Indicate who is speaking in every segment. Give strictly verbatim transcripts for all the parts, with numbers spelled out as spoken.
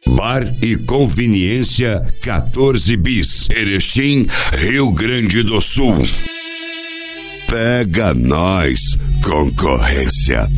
Speaker 1: Bar e Conveniência quatorze bis, Erechim, Rio Grande do Sul. Pega nós, concorrência.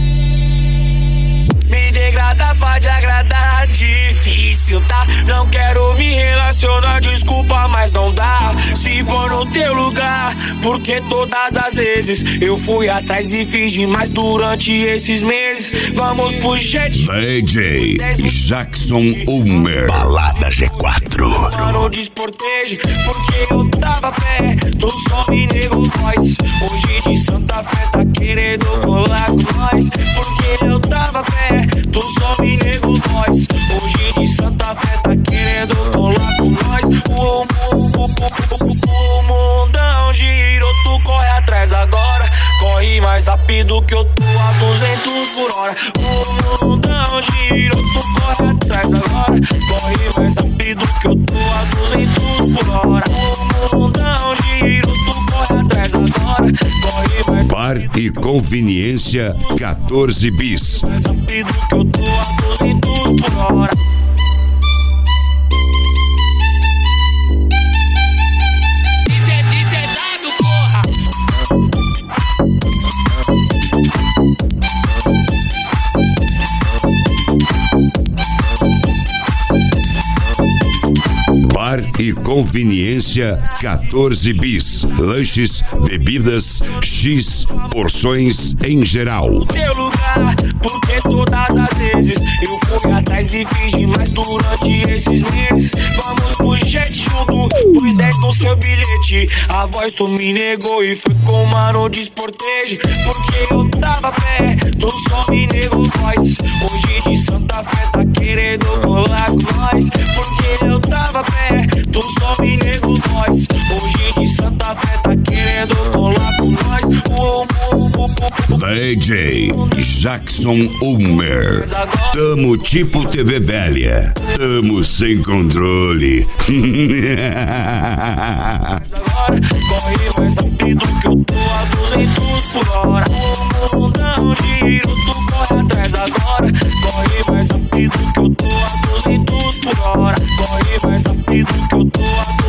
Speaker 2: Me degrada pode agradar, difícil, tá? Não quero me relacionar, desculpa, mas não dá. Se pôr no teu lugar, porque todas as vezes eu fui atrás e fiz demais durante esses meses. Vamos pro jet.
Speaker 1: D J Jackson Ulmer, Balada G quatro.
Speaker 2: Mano, desporteje, porque eu tava perto, só me negou voz. Hoje de Santa Fé tá querendo rolar com nós. Porque eu tava perto, só me negou voz. Hoje de Santa Fé tá querendo rolar com nós. O, o, o, o, o, o mundão girou, tu corre atrás agora. Corre mais rápido que eu tô a duzentos por hora. O mundão girou, tu corre atrás agora. Corre mais rápido que eu tô a duzentos por hora. O mundão girou, tu corre atrás agora. Corre mais
Speaker 1: Bar e Conveniência quatorze bis.
Speaker 2: mais rápido que eu tô a duzentos por hora.
Speaker 1: Bar e Conveniência quatorze bis. Lanches, bebidas, X, porções em geral.
Speaker 2: Teu lugar, porque todas as vezes eu fui atrás e fiz demais durante esses meses. Vamos pro jet junto, pus dez no seu bilhete. A voz tu me negou e foi com mano desporteje. Porque eu tava perto, só me negou voz. Hoje de Santa Fé tá querendo rolar com nós. Porque eu tava perto, só me negou voz. Hoje de Santa Fé tá querendo rolar com nós. Uh, uh, uh, uh, uh.
Speaker 1: D J Jackson Ulmer. Tamo tipo T V velha. Tamo sem controle.
Speaker 2: Agora, corre mais rápido que eu tô a duzentos por hora. O mundão girou, tu corre atrás agora. Corre mais rápido que eu tô a duzentos por hora. Corre mais rápido que eu tô a